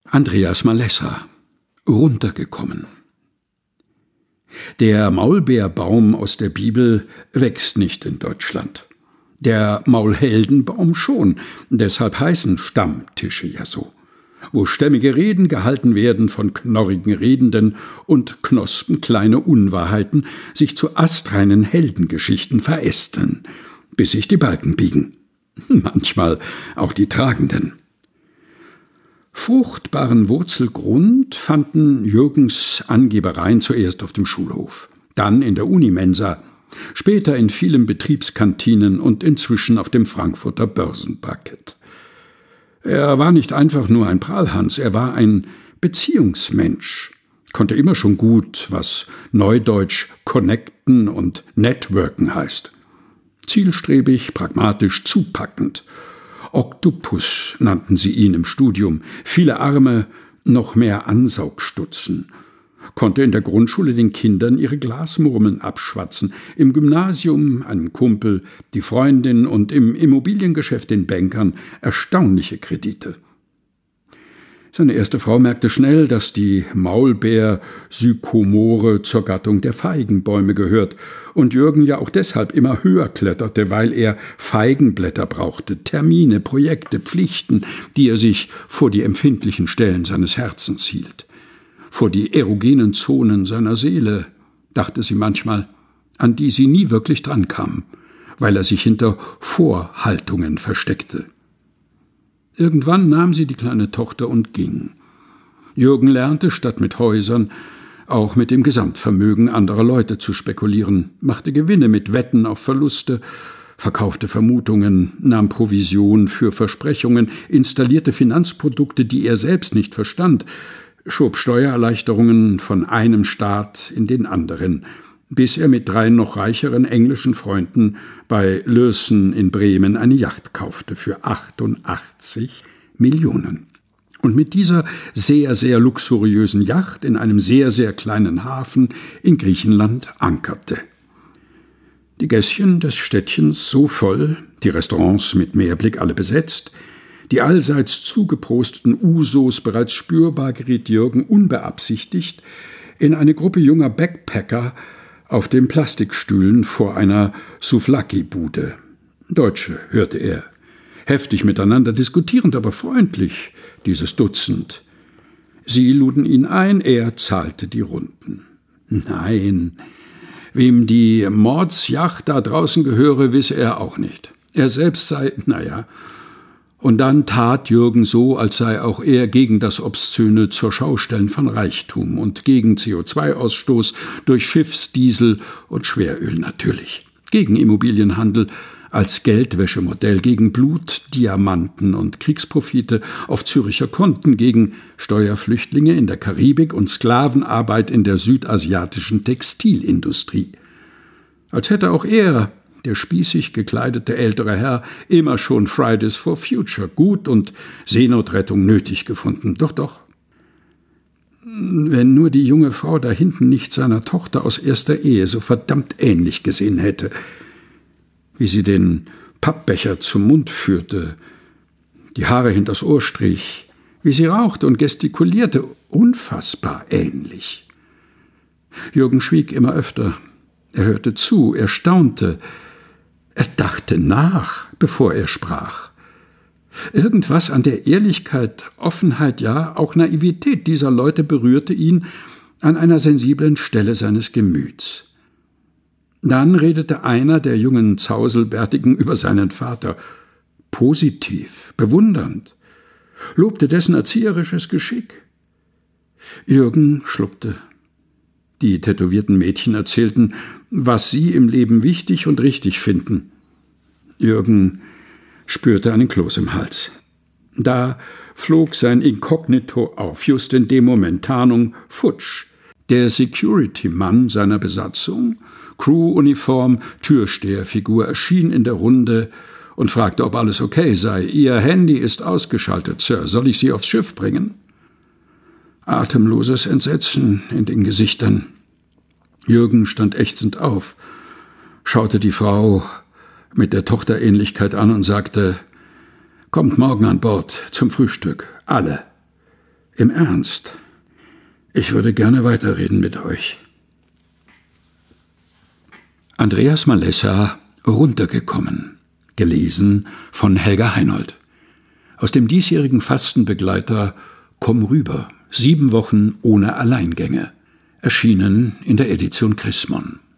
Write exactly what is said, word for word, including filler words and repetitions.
Andreas Malessa, runtergekommen. Der Maulbeerbaum aus der Bibel wächst nicht in Deutschland. Der Maulheldenbaum schon, deshalb heißen Stammtische ja so. Wo stämmige Reden gehalten werden von knorrigen Redenden und Knospen kleine Unwahrheiten sich zu astreinen Heldengeschichten verästeln, bis sich die Balken biegen. Manchmal auch die Tragenden. Fruchtbaren Wurzelgrund fanden Jürgens Angebereien zuerst auf dem Schulhof, dann in der Unimensa, später in vielen Betriebskantinen und inzwischen auf dem Frankfurter Börsenparkett. Er war nicht einfach nur ein Prahlhans, er war ein Beziehungsmensch, konnte immer schon gut, was neudeutsch connecten und networken heißt. Zielstrebig, pragmatisch, zupackend. Oktopus nannten sie ihn im Studium, viele Arme, noch mehr Ansaugstutzen. Konnte in der Grundschule den Kindern ihre Glasmurmeln abschwatzen, im Gymnasium einem Kumpel, die Freundin und im Immobiliengeschäft den Bankern erstaunliche Kredite. Seine erste Frau merkte schnell, dass die Maulbeer-Sykomore zur Gattung der Feigenbäume gehört und Jürgen ja auch deshalb immer höher kletterte, weil er Feigenblätter brauchte, Termine, Projekte, Pflichten, die er sich vor die empfindlichen Stellen seines Herzens hielt. Vor die erogenen Zonen seiner Seele, dachte sie manchmal, an die sie nie wirklich drankam, weil er sich hinter Vorhaltungen versteckte. Irgendwann nahm sie die kleine Tochter und ging. Jürgen lernte, statt mit Häusern, auch mit dem Gesamtvermögen anderer Leute zu spekulieren, machte Gewinne mit Wetten auf Verluste, verkaufte Vermutungen, nahm Provision für Versprechungen, installierte Finanzprodukte, die er selbst nicht verstand, schob Steuererleichterungen von einem Staat in den anderen, bis er mit drei noch reicheren englischen Freunden bei Lürssen in Bremen eine Yacht kaufte für achtundachtzig Millionen. Und mit dieser sehr, sehr luxuriösen Yacht in einem sehr, sehr kleinen Hafen in Griechenland ankerte. Die Gässchen des Städtchens so voll, die Restaurants mit Meerblick alle besetzt, die allseits zugeprosteten Usos bereits spürbar, geriet Jürgen unbeabsichtigt in eine Gruppe junger Backpacker auf den Plastikstühlen vor einer Souvlaki-Bude. Deutsche, hörte er. Heftig miteinander diskutierend, aber freundlich, dieses Dutzend. Sie luden ihn ein, er zahlte die Runden. Nein, wem die Mordsjacht da draußen gehöre, wisse er auch nicht. Er selbst sei, naja. Und dann tat Jürgen so, als sei auch er gegen das obszöne Zurschaustellen von Reichtum und gegen C O zwei Ausstoß durch Schiffsdiesel und Schweröl natürlich. Gegen Immobilienhandel als Geldwäschemodell, gegen Blut, Diamanten und Kriegsprofite auf Züricher Konten, gegen Steuerflüchtlinge in der Karibik und Sklavenarbeit in der südasiatischen Textilindustrie. Als hätte auch er, der spießig gekleidete ältere Herr, immer schon Fridays for Future gut und Seenotrettung nötig gefunden. Doch, doch. Wenn nur die junge Frau da hinten nicht seiner Tochter aus erster Ehe so verdammt ähnlich gesehen hätte, wie sie den Pappbecher zum Mund führte, die Haare hinters Ohr strich, wie sie rauchte und gestikulierte, unfassbar ähnlich. Jürgen schwieg immer öfter. Er hörte zu, er staunte. Er dachte nach, bevor er sprach. Irgendwas an der Ehrlichkeit, Offenheit, ja, auch Naivität dieser Leute berührte ihn an einer sensiblen Stelle seines Gemüts. Dann redete einer der jungen Zauselbärtigen über seinen Vater, positiv, bewundernd, lobte dessen erzieherisches Geschick. Jürgen schluckte. Die tätowierten Mädchen erzählten, was sie im Leben wichtig und richtig finden. Jürgen spürte einen Kloß im Hals. Da flog sein Inkognito auf, just in dem Moment, Tarnung futsch. Der Security-Mann seiner Besatzung, Crew-Uniform, Türsteherfigur, erschien in der Runde und fragte, ob alles okay sei. »Ihr Handy ist ausgeschaltet, Sir. Soll ich Sie aufs Schiff bringen?« Atemloses Entsetzen in den Gesichtern. Jürgen stand ächzend auf, schaute die Frau mit der Tochterähnlichkeit an und sagte, »Kommt morgen an Bord zum Frühstück, alle.« Im Ernst, ich würde gerne weiterreden mit euch. Andreas Malessa, Runtergekommen. Gelesen von Helga Heinold. Aus dem diesjährigen Fastenbegleiter Komm rüber. Sieben Wochen ohne Alleingänge. Erschienen in der Edition Chrismon.